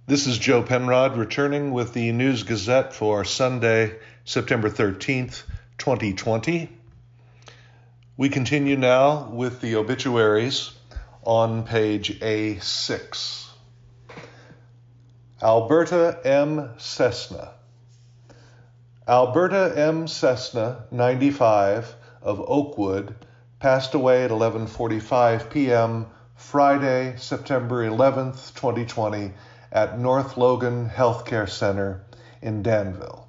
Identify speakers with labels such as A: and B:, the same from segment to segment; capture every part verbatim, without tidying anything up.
A: This is Joe Penrod returning with the News Gazette for Sunday, September thirteenth, twenty twenty. We continue now with the obituaries on page A six. Alberta M. Cessna. Alberta M. Cessna, ninety-five, of Oakwood, passed away at eleven forty-five p.m. Friday, September eleventh, twenty twenty, at North Logan Healthcare Center in Danville.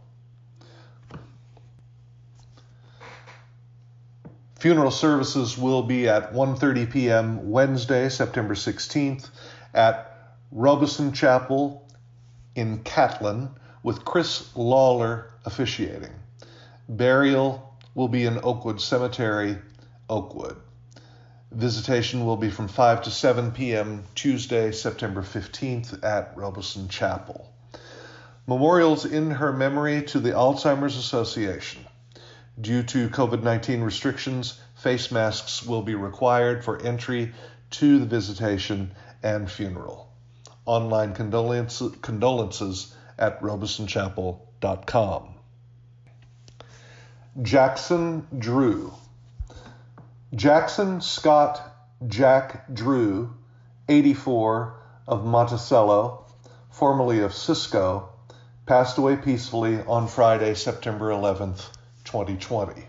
A: Funeral services will be at one thirty p.m. Wednesday, September sixteenth, at Robeson Chapel in Catlin, with Chris Lawler officiating. Burial will be in Oakwood Cemetery, Oakwood. Visitation will be from five to seven p.m. Tuesday, September fifteenth at Robeson Chapel. Memorials in her memory to the Alzheimer's Association. Due to covid nineteen restrictions, face masks will be required for entry to the visitation and funeral. Online condolences, condolences at robeson chapel dot com. Jackson Drew. Jackson Scott Jack Drew, eighty-four, of Monticello, formerly of Cisco, passed away peacefully on Friday, September eleventh, twenty twenty.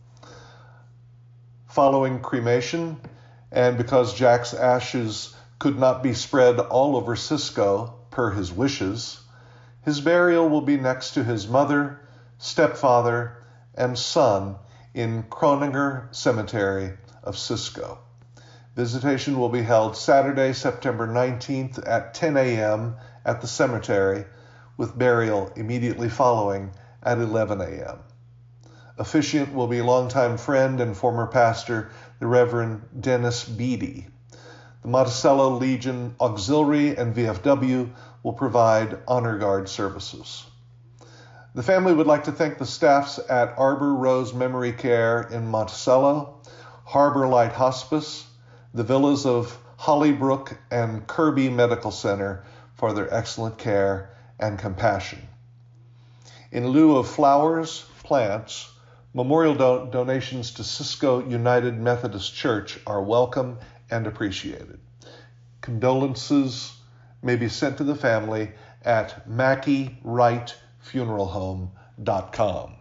A: Following cremation, and because Jack's ashes could not be spread all over Cisco per his wishes, his burial will be next to his mother, stepfather, and son in Croninger Cemetery of Cisco. Visitation will be held Saturday, September nineteenth at ten a.m. at the cemetery, with burial immediately following at eleven a.m. Officiant will be longtime friend and former pastor, the Reverend Dennis Beatty. The Monticello Legion Auxiliary and V F W will provide honor guard services. The family would like to thank the staffs at Arbor Rose Memory Care in Monticello, Harbor Light Hospice, the villas of Hollybrook and Kirby Medical Center for their excellent care and compassion. In lieu of flowers, plants, memorial do- donations to Cisco United Methodist Church are welcome and appreciated. Condolences may be sent to the family at Mackey Wright funeral home dot com.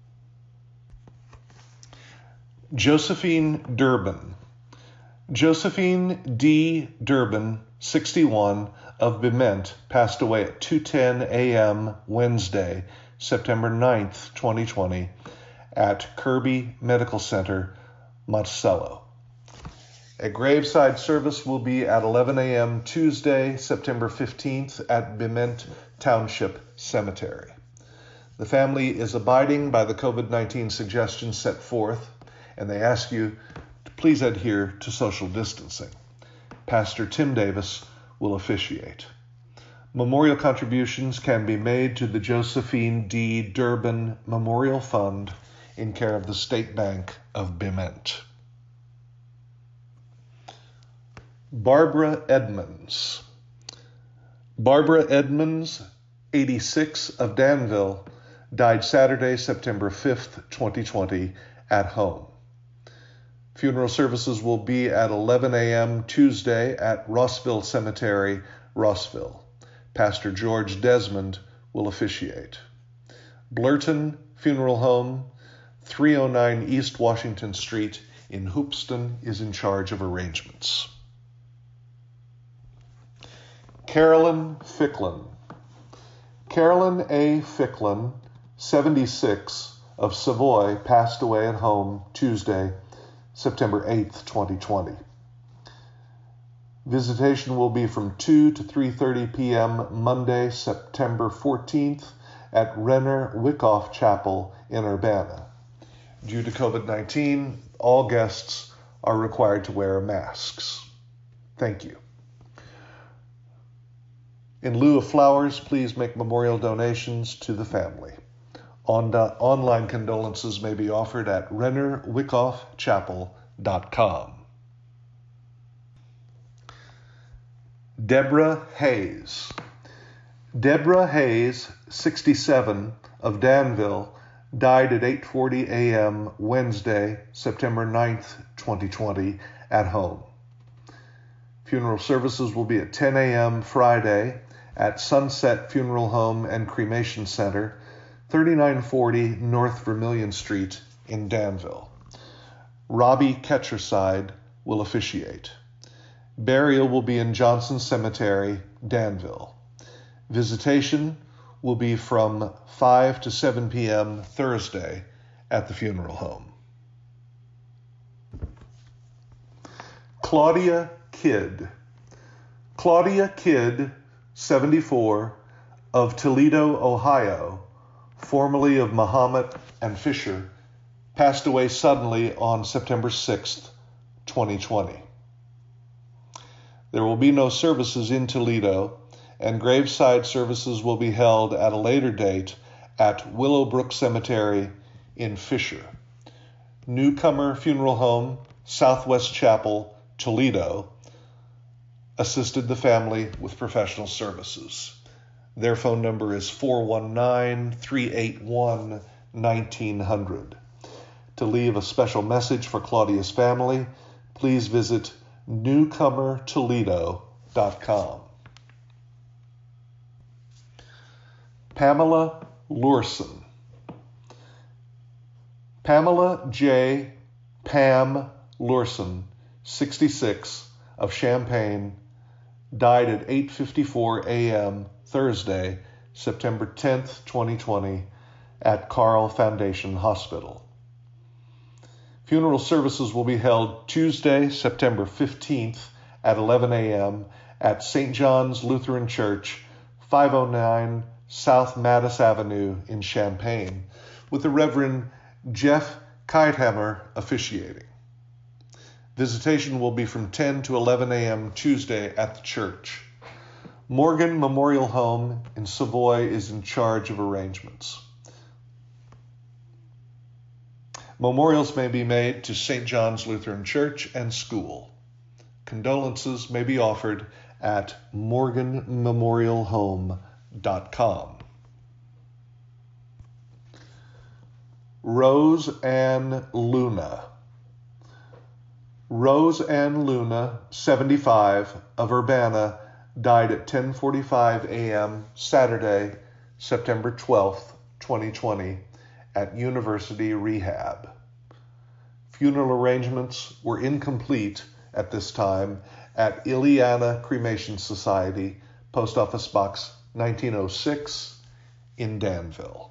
A: Josephine Durbin. Josephine D. Durbin, sixty-one, of Bement, passed away at two ten a.m. Wednesday, September ninth, twenty twenty, at Kirby Medical Center, Monticello. A graveside service will be at eleven a.m. Tuesday, September fifteenth, at Bement Township Cemetery. The family is abiding by the covid nineteen suggestions set forth, and they ask you to please adhere to social distancing. Pastor Tim Davis will officiate. Memorial contributions can be made to the Josephine D. Durbin Memorial Fund in care of the State Bank of Bement. Barbara Edmonds. Barbara Edmonds, eighty-six, of Danville, died Saturday, September fifth, twenty twenty, at home. Funeral services will be at eleven a.m. Tuesday at Rossville Cemetery, Rossville. Pastor George Desmond will officiate. Blurton Funeral Home, three oh nine East Washington Street in Hoopeston, is in charge of arrangements. Carolyn Ficklin. Carolyn A. Ficklin, seventy-six, of Savoy, passed away at home Tuesday, September eighth, twenty twenty. Visitation will be from two to three thirty p.m. Monday, September fourteenth, at Renner Wyckoff Chapel in Urbana. Due to covid nineteen, all guests are required to wear masks. Thank you. In lieu of flowers, please make memorial donations to the family. On, uh, online condolences may be offered at renner wyckoff chapel dot com. Deborah Hayes. Deborah Hayes, sixty-seven, of Danville, died at eight forty a.m. Wednesday, September ninth, twenty twenty, at home. Funeral services will be at ten a.m. Friday at Sunset Funeral Home and Cremation Center, thirty-nine forty North Vermilion Street in Danville. Robbie Ketcherside will officiate. Burial will be in Johnson Cemetery, Danville. Visitation will be from five to seven p.m. Thursday at the funeral home. Claudia Kidd. Claudia Kidd, seventy-four, of Toledo, Ohio, formerly of Mahomet and Fisher, passed away suddenly on September sixth, twenty twenty. There will be no services in Toledo, and graveside services will be held at a later date at Willowbrook Cemetery in Fisher. Newcomer Funeral Home, Southwest Chapel, Toledo, assisted the family with professional services. Their phone number is four one nine, three eight one, nineteen hundred. To leave a special message for Claudia's family, please visit newcomer toledo dot com. Pamela Lurson. Pamela J. Pam Lurson, sixty-six, of Champaign, died at eight fifty-four a.m. Thursday, September tenth, twenty twenty, at Carle Foundation Hospital. Funeral services will be held Tuesday, September fifteenth at eleven a.m. at Saint John's Lutheran Church, five oh nine South Mattis Avenue in Champaign, with the Reverend Jeff Keithammer officiating. Visitation will be from ten to eleven a.m. Tuesday at the church. Morgan Memorial Home in Savoy is in charge of arrangements. Memorials may be made to Saint John's Lutheran Church and School. Condolences may be offered at morgan memorial home dot com. Rose Ann Luna. Rose Ann Luna, seventy-five, of Urbana, died at ten forty-five a.m. Saturday, September twelfth, twenty twenty, at University Rehab. Funeral arrangements were incomplete at this time at Ileana Cremation Society, Post Office Box nineteen oh six in Danville.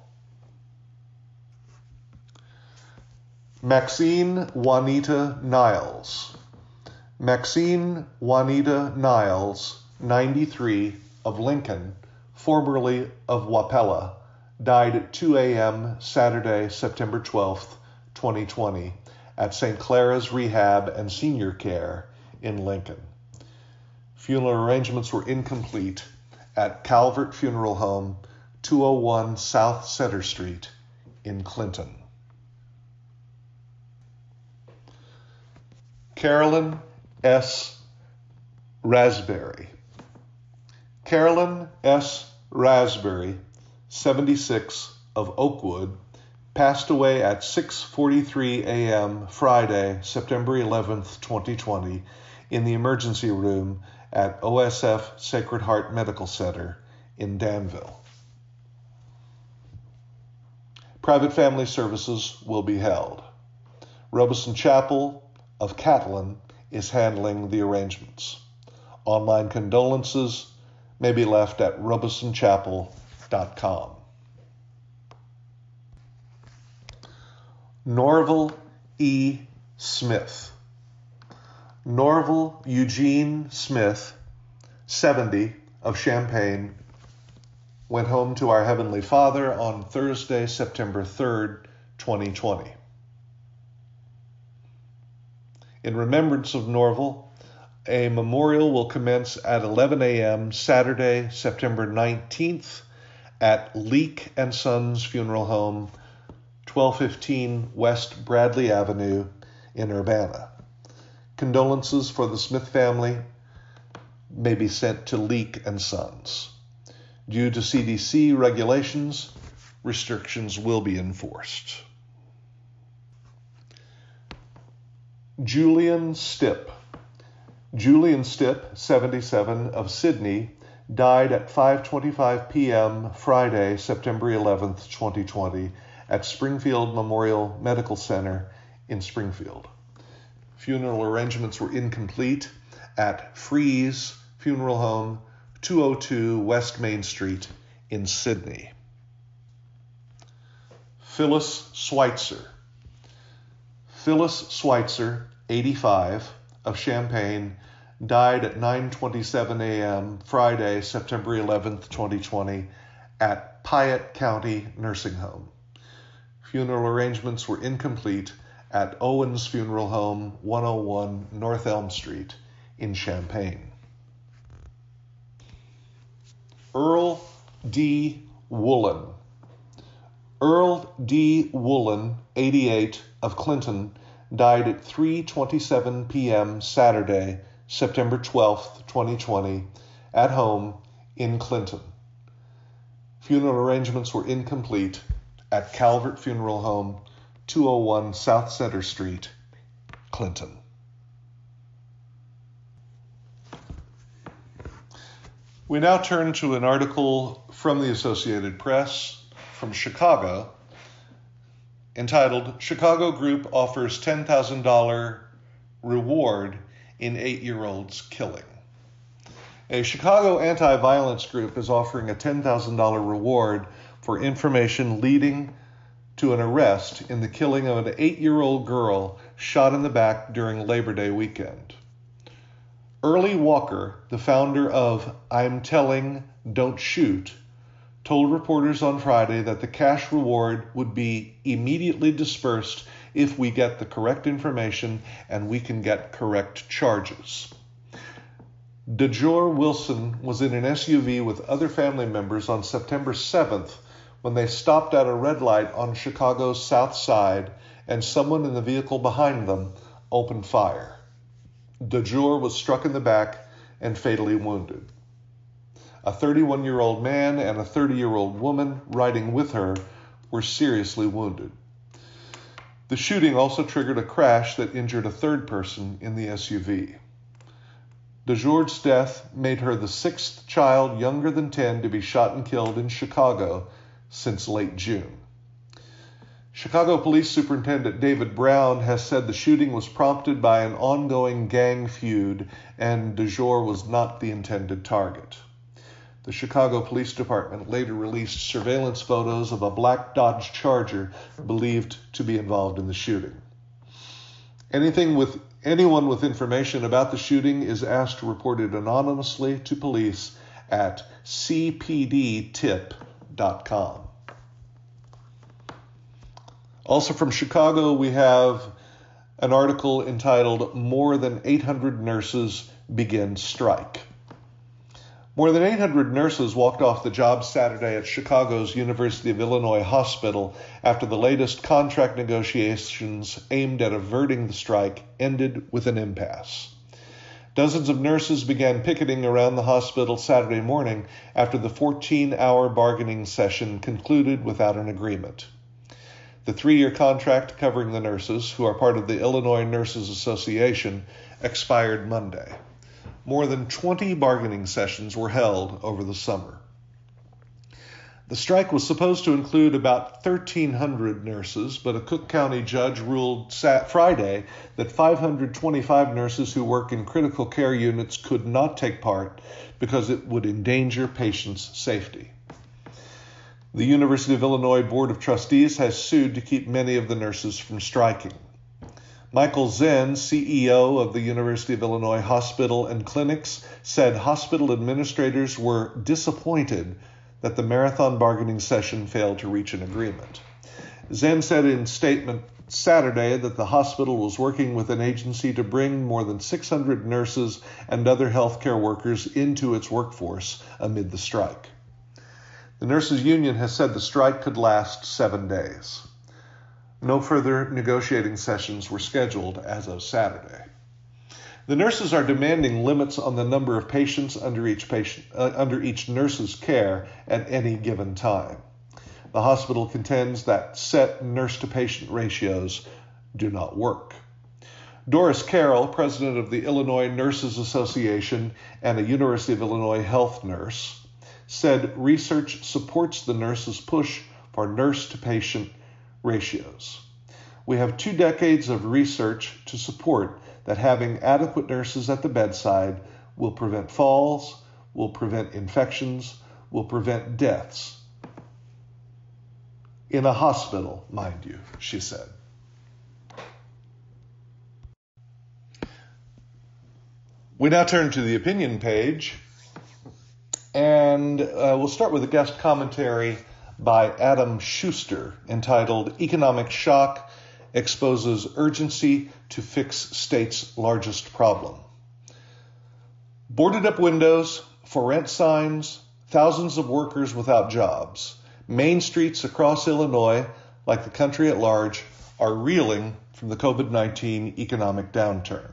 A: Maxine Juanita Niles. Maxine Juanita Niles, ninety-three, of Lincoln, formerly of Wapella, died at two a.m. Saturday, September twelfth, twenty twenty, at Saint Clara's Rehab and Senior Care in Lincoln. Funeral arrangements were incomplete at Calvert Funeral Home, two oh one South Center Street in Clinton. Carolyn S. Raspberry. Carolyn S. Raspberry, seventy-six, of Oakwood, passed away at six forty-three a.m. Friday, September eleventh, twenty twenty, in the emergency room at O S F Sacred Heart Medical Center in Danville. Private family services will be held. Robeson Chapel of Catlin is handling the arrangements. Online condolences may be left at robeson chapel dot com. Norval E. Smith. Norval Eugene Smith, seventy, of Champaign, went home to our Heavenly Father on Thursday, September third, twenty twenty. In remembrance of Norval, a memorial will commence at eleven a.m. Saturday, September nineteenth at Leake and Sons Funeral Home, twelve fifteen West Bradley Avenue in Urbana. Condolences for the Smith family may be sent to Leake and Sons. Due to C D C regulations, restrictions will be enforced. Julian Stipp. Julian Stipp, seventy-seven, of Sydney, died at five twenty-five p.m. Friday, September eleventh, twenty twenty, at Springfield Memorial Medical Center in Springfield. Funeral arrangements were incomplete at Freeze Funeral Home, two oh two West Main Street in Sydney. Phyllis Schweitzer. Phyllis Schweitzer, eighty-five, of Champaign, died at nine twenty-seven a.m. Friday, September eleventh, twenty twenty, at Piatt County Nursing Home. Funeral arrangements were incomplete at Owens Funeral Home, one oh one North Elm Street in Champaign. Earl D. Woolen. Earl D. Woolen, eighty-eight, of Clinton, died at three twenty-seven p.m. Saturday, September twelfth, twenty twenty, at home in Clinton. Funeral arrangements were incomplete at Calvert Funeral Home, two oh one South Center Street, Clinton. We now turn to an article from the Associated Press from Chicago entitled, Chicago Group Offers ten thousand dollars Reward in Eight-Year-Old's Killing. A Chicago anti-violence group is offering a ten thousand dollars reward for information leading to an arrest in the killing of an eight-year-old girl shot in the back during Labor Day weekend. Early Walker, the founder of I'm Telling, Don't Shoot, told reporters on Friday that the cash reward would be immediately dispersed if we get the correct information and we can get correct charges. DeJour Wilson was in an S U V with other family members on September seventh when they stopped at a red light on Chicago's South Side and someone in the vehicle behind them opened fire. DeJour was struck in the back and fatally wounded. A thirty-one-year-old man and a thirty-year-old woman riding with her were seriously wounded. The shooting also triggered a crash that injured a third person in the S U V. DeJour's death made her the sixth child younger than ten to be shot and killed in Chicago since late June. Chicago Police Superintendent David Brown has said the shooting was prompted by an ongoing gang feud and DeJour was not the intended target. The Chicago Police Department later released surveillance photos of a black Dodge Charger believed to be involved in the shooting. Anything with anyone with information about the shooting is asked to report it anonymously to police at c p d tip dot com. Also from Chicago, we have an article entitled More Than eight hundred Nurses Begin Strike. More than eight hundred nurses walked off the job Saturday at Chicago's University of Illinois Hospital after the latest contract negotiations aimed at averting the strike ended with an impasse. Dozens of nurses began picketing around the hospital Saturday morning after the fourteen-hour bargaining session concluded without an agreement. The three-year contract covering the nurses, who are part of the Illinois Nurses Association, expired Monday. More than twenty bargaining sessions were held over the summer. The strike was supposed to include about thirteen hundred nurses, but a Cook County judge ruled Friday that five hundred twenty-five nurses who work in critical care units could not take part because it would endanger patients' safety. The University of Illinois Board of Trustees has sued to keep many of the nurses from striking. Michael Zen, C E O of the University of Illinois Hospital and Clinics, said hospital administrators were disappointed that the marathon bargaining session failed to reach an agreement. Zen said in a statement Saturday that the hospital was working with an agency to bring more than six hundred nurses and other healthcare workers into its workforce amid the strike. The nurses' union has said the strike could last seven days. No further negotiating sessions were scheduled as of Saturday. The nurses are demanding limits on the number of patients under each patient uh, under each nurse's care at any given time. The hospital contends that set nurse-to-patient ratios do not work. Doris Carroll, president of the Illinois Nurses Association and a University of Illinois health nurse, said research supports the nurses' push for nurse-to-patient ratios. We have two decades of research to support that having adequate nurses at the bedside will prevent falls, will prevent infections, will prevent deaths. In a hospital, mind you, she said. We now turn to the opinion page, and uh, we'll start with a guest commentary by Adam Schuster entitled Economic Shock Exposes Urgency to Fix State's Largest Problem. Boarded up windows, for rent signs, thousands of workers without jobs. Main streets across Illinois, like the country at large, are reeling from the covid nineteen economic downturn.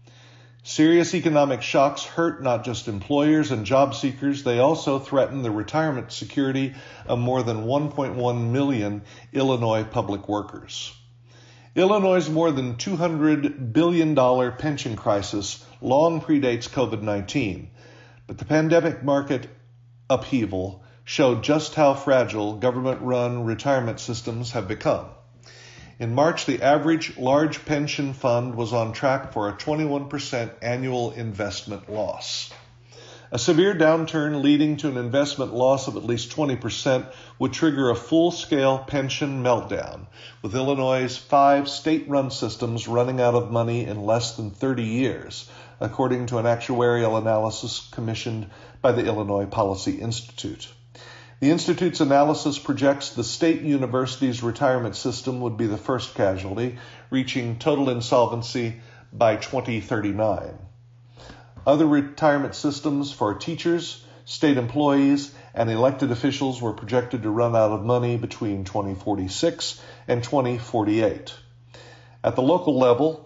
A: Serious economic shocks hurt not just employers and job seekers, they also threaten the retirement security of more than one point one million Illinois public workers. Illinois' more than two hundred billion dollars pension crisis long predates covid nineteen, but the pandemic market upheaval showed just how fragile government-run retirement systems have become. In March, the average large pension fund was on track for a twenty-one percent annual investment loss. A severe downturn leading to an investment loss of at least twenty percent would trigger a full-scale pension meltdown, with Illinois' five state-run systems running out of money in less than thirty years, according to an actuarial analysis commissioned by the Illinois Policy Institute. The Institute's analysis projects the state university's retirement system would be the first casualty, reaching total insolvency by twenty thirty-nine. Other retirement systems for teachers, state employees, and elected officials were projected to run out of money between twenty forty-six and twenty forty-eight. At the local level,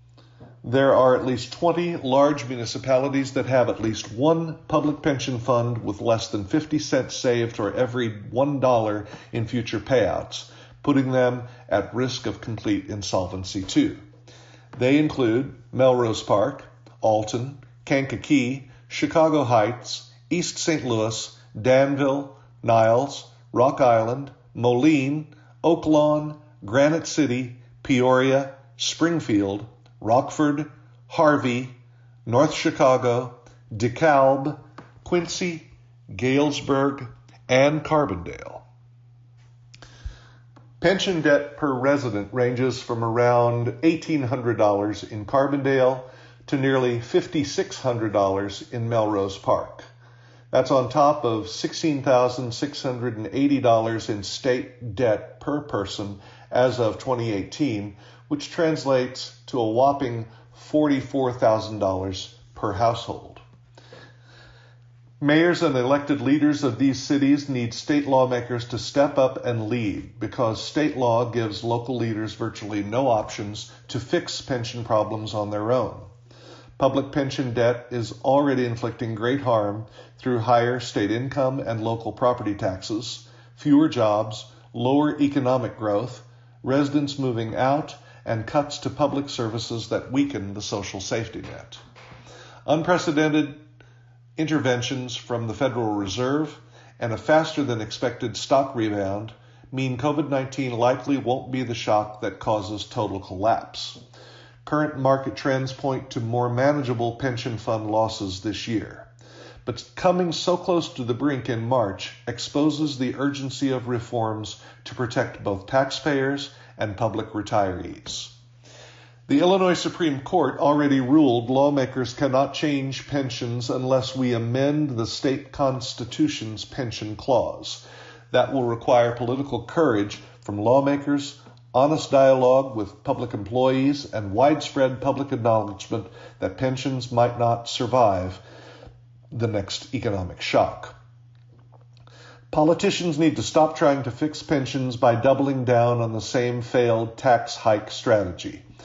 A: there are at least twenty large municipalities that have at least one public pension fund with less than fifty cents saved for every one dollar in future payouts, putting them at risk of complete insolvency too. They include Melrose Park, Alton, Kankakee, Chicago Heights, East Saint Louis, Danville, Niles, Rock Island, Moline, Oak Lawn, Granite City, Peoria, Springfield, Rockford, Harvey, North Chicago, DeKalb, Quincy, Galesburg, and Carbondale. Pension debt per resident ranges from around eighteen hundred dollars in Carbondale to nearly five thousand six hundred dollars in Melrose Park. That's on top of sixteen thousand six hundred eighty dollars in state debt per person as of twenty eighteen, which translates to a whopping forty-four thousand dollars per household. Mayors and elected leaders of these cities need state lawmakers to step up and lead, because state law gives local leaders virtually no options to fix pension problems on their own. Public pension debt is already inflicting great harm through higher state income and local property taxes, fewer jobs, lower economic growth, residents moving out, and cuts to public services that weaken the social safety net. Unprecedented interventions from the Federal Reserve and a faster than expected stock rebound mean covid nineteen likely won't be the shock that causes total collapse. Current market trends point to more manageable pension fund losses this year. But coming so close to the brink in March exposes the urgency of reforms to protect both taxpayers and public retirees. The Illinois Supreme Court already ruled lawmakers cannot change pensions unless we amend the state constitution's pension clause. That will require political courage from lawmakers, honest dialogue with public employees, and widespread public acknowledgement that pensions might not survive the next economic shock. Politicians need to stop trying to fix pensions by doubling down on the same failed tax hike strategy.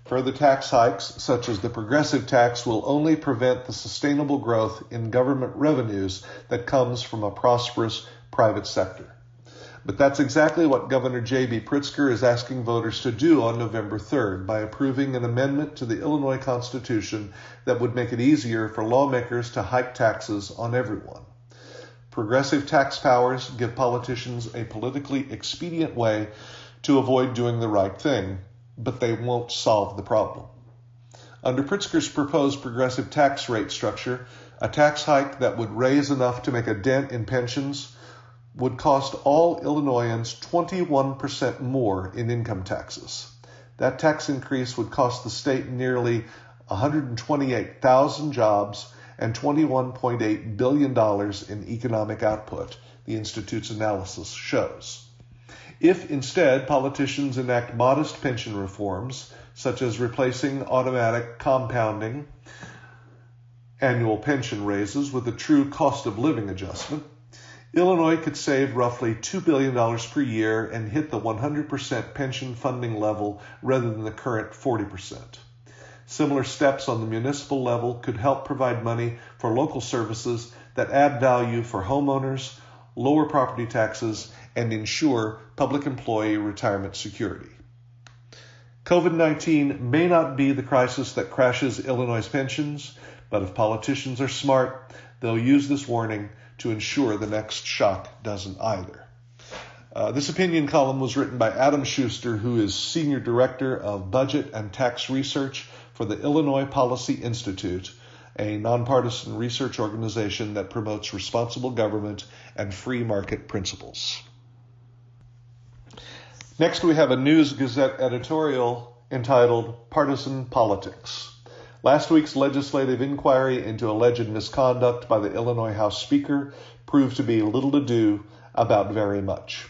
A: Further tax hikes, such as the progressive tax, will only prevent the sustainable growth in government revenues that comes from a prosperous private sector. But that's exactly what Governor J B Pritzker is asking voters to do on November third by approving an amendment to the Illinois Constitution that would make it easier for lawmakers to hike taxes on everyone. Progressive tax powers give politicians a politically expedient way to avoid doing the right thing, but they won't solve the problem. Under Pritzker's proposed progressive tax rate structure, a tax hike that would raise enough to make a dent in pensions would cost all Illinoisans twenty-one percent more in income taxes. That tax increase would cost the state nearly one hundred twenty-eight thousand jobs and twenty-one point eight billion dollars in economic output, the Institute's analysis shows. If instead politicians enact modest pension reforms, such as replacing automatic compounding annual pension raises with a true cost of living adjustment, Illinois could save roughly two billion dollars per year and hit the one hundred percent pension funding level rather than the current forty percent. Similar steps on the municipal level could help provide money for local services that add value for homeowners, lower property taxes, and ensure public employee retirement security. COVID nineteen may not be the crisis that crashes Illinois' pensions, but if politicians are smart, they'll use this warning to ensure the next shock doesn't either. Uh, this opinion column was written by Adam Schuster, who is Senior Director of Budget and Tax Research for the Illinois Policy Institute, a nonpartisan research organization that promotes responsible government and free market principles. Next, we have a News Gazette editorial entitled Partisan Politics. Last week's legislative inquiry into alleged misconduct by the Illinois House Speaker proved to be little to do about very much.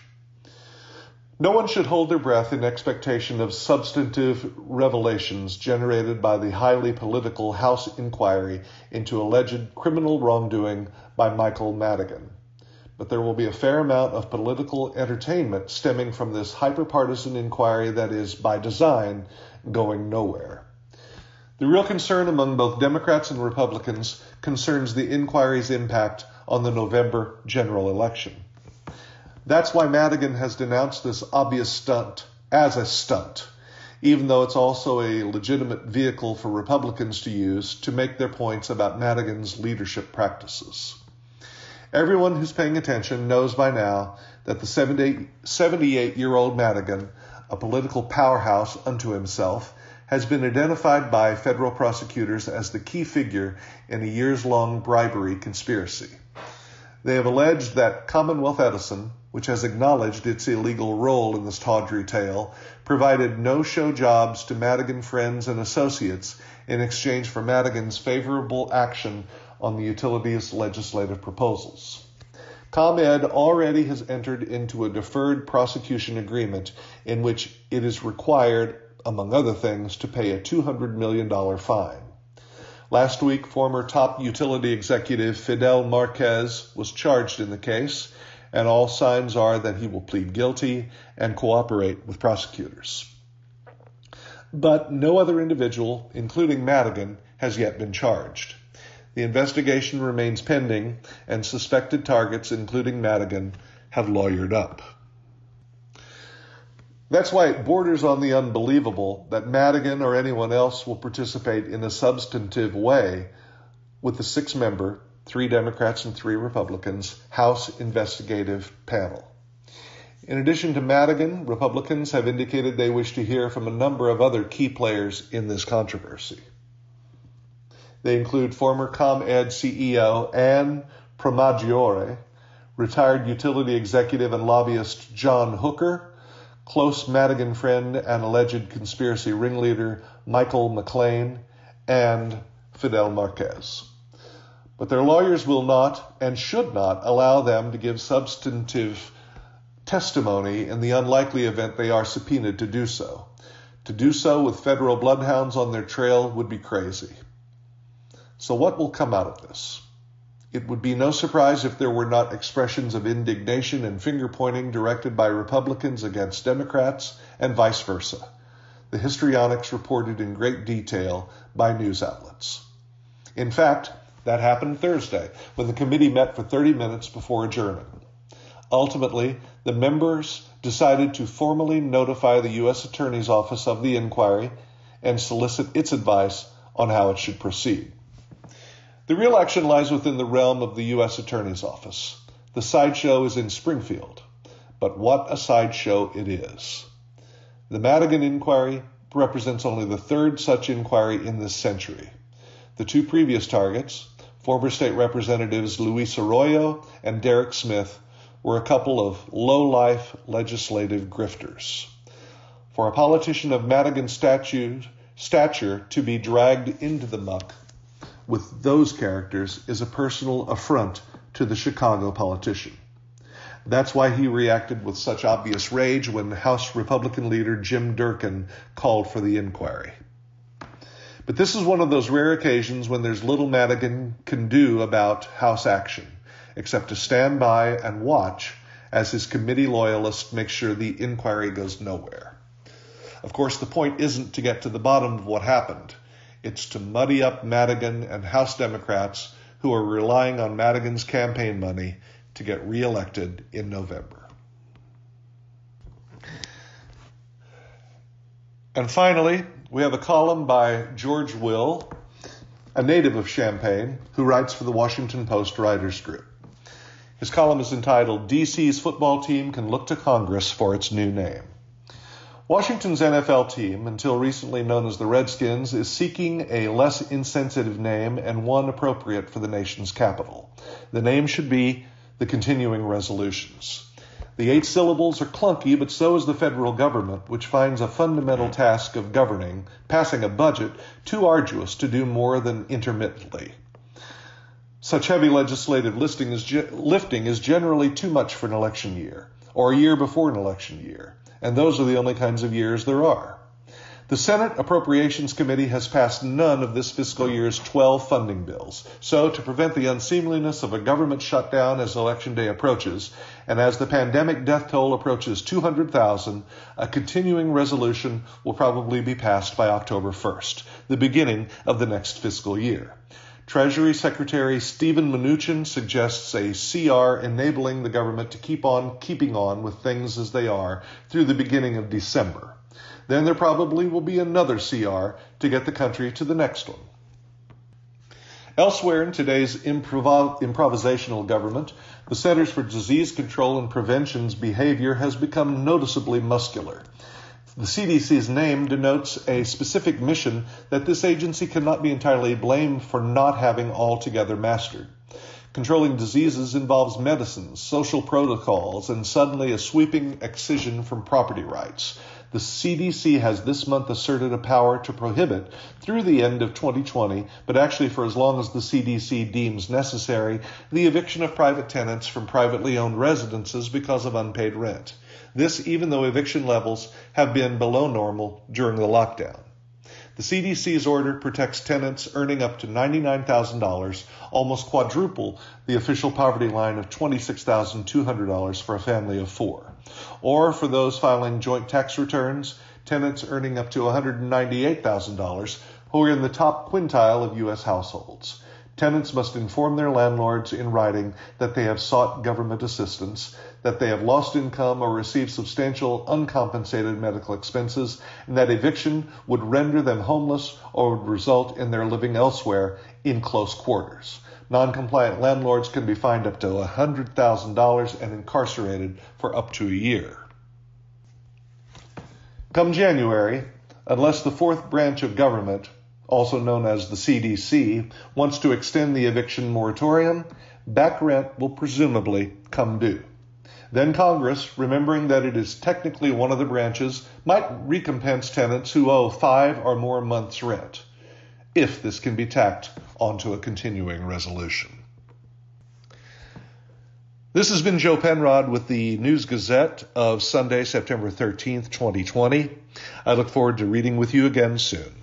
A: No one should hold their breath in expectation of substantive revelations generated by the highly political House inquiry into alleged criminal wrongdoing by Michael Madigan. But there will be a fair amount of political entertainment stemming from this hyper-partisan inquiry that is, by design, going nowhere. The real concern among both Democrats and Republicans concerns the inquiry's impact on the November general election. That's why Madigan has denounced this obvious stunt as a stunt, even though it's also a legitimate vehicle for Republicans to use to make their points about Madigan's leadership practices. Everyone who's paying attention knows by now that the seventy-eight-year-old Madigan, a political powerhouse unto himself, has been identified by federal prosecutors as the key figure in a years-long bribery conspiracy. They have alleged that Commonwealth Edison, which has acknowledged its illegal role in this tawdry tale, provided no-show jobs to Madigan friends and associates in exchange for Madigan's favorable action on the utilities legislative proposals. ComEd already has entered into a deferred prosecution agreement in which it is required, among other things, to pay a two hundred million dollars fine. Last week, former top utility executive Fidel Marquez was charged in the case, and all signs are that he will plead guilty and cooperate with prosecutors. But no other individual, including Madigan, has yet been charged. The investigation remains pending, and suspected targets, including Madigan, have lawyered up. That's why it borders on the unbelievable that Madigan or anyone else will participate in a substantive way with the six-member, three Democrats and three Republicans, House investigative panel. In addition to Madigan, Republicans have indicated they wish to hear from a number of other key players in this controversy. They include former ComEd C E O Anne Pramaggiore, retired utility executive and lobbyist John Hooker, close Madigan friend and alleged conspiracy ringleader Michael McLean, and Fidel Marquez. But their lawyers will not and should not allow them to give substantive testimony in the unlikely event they are subpoenaed to do so. To do so with federal bloodhounds on their trail would be crazy. So what will come out of this? It would be no surprise if there were not expressions of indignation and finger-pointing directed by Republicans against Democrats and vice versa. the histrionics reported in great detail by news outlets. In fact, that happened Thursday, when the committee met for thirty minutes before adjourning. Ultimately, the members decided to formally notify the U S Attorney's Office of the inquiry and solicit its advice on how it should proceed. The real action lies within the realm of the U S Attorney's Office. The sideshow is in Springfield, but what a sideshow it is. The Madigan inquiry represents only the third such inquiry in this century. The two previous targets, former state representatives Luis Arroyo and Derek Smith, were a couple of low-life legislative grifters. For a politician of Madigan statute, stature to be dragged into the muck with those characters is a personal affront to the Chicago politician. That's why he reacted with such obvious rage when House Republican leader Jim Durkin called for the inquiry. But this is one of those rare occasions when there's little Madigan can do about House action, except to stand by and watch as his committee loyalists make sure the inquiry goes nowhere. Of course, the point isn't to get to the bottom of what happened. It's to muddy up Madigan and House Democrats who are relying on Madigan's campaign money to get reelected in November. And finally, we have a column by George Will, a native of Champaign, who writes for the Washington Post Writers Group. His column is entitled, D C's Football Team Can Look to Congress for Its New Name. Washington's N F L team, until recently known as the Redskins, is seeking a less insensitive name and one appropriate for the nation's capital. The name should be the Continuing Resolutions. The eight syllables are clunky, but so is the federal government, which finds a fundamental task of governing, passing a budget, too arduous to do more than intermittently. Such heavy legislative listing is ge- lifting is generally too much for an election year, or a year before an election year, and those are the only kinds of years there are. The Senate Appropriations Committee has passed none of this fiscal year's twelve funding bills. So, to prevent the unseemliness of a government shutdown as Election Day approaches, and as the pandemic death toll approaches two hundred thousand, a continuing resolution will probably be passed by October first, the beginning of the next fiscal year. Treasury Secretary Steven Mnuchin suggests a C R enabling the government to keep on keeping on with things as they are through the beginning of December. Then there probably will be another C R to get the country to the next one. Elsewhere in today's improv- improvisational government, the Centers for Disease Control and Prevention's behavior has become noticeably muscular. The C D C's name denotes a specific mission that this agency cannot be entirely blamed for not having altogether mastered. Controlling diseases involves medicines, social protocols, and suddenly a sweeping excision from property rights. The C D C has this month asserted a power to prohibit, through the end of twenty twenty, but actually for as long as the C D C deems necessary, the eviction of private tenants from privately owned residences because of unpaid rent. This even though eviction levels have been below normal during the lockdown. The C D C's order protects tenants earning up to ninety-nine thousand dollars, almost quadruple the official poverty line of twenty-six thousand two hundred dollars for a family of four. Or for those filing joint tax returns, tenants earning up to one hundred ninety-eight thousand dollars, who are in the top quintile of U S households. Tenants must inform their landlords in writing that they have sought government assistance, that they have lost income or received substantial uncompensated medical expenses, and that eviction would render them homeless or would result in their living elsewhere in close quarters. Non-compliant landlords can be fined up to one hundred thousand dollars and incarcerated for up to a year. Come January, unless the fourth branch of government, also known as the C D C, wants to extend the eviction moratorium, back rent will presumably come due. Then Congress, remembering that it is technically one of the branches, might recompense tenants who owe five or more months' rent, if this can be tacked onto a continuing resolution. This has been Joe Penrod with the News Gazette of Sunday, September thirteenth, twenty twenty. I look forward to reading with you again soon.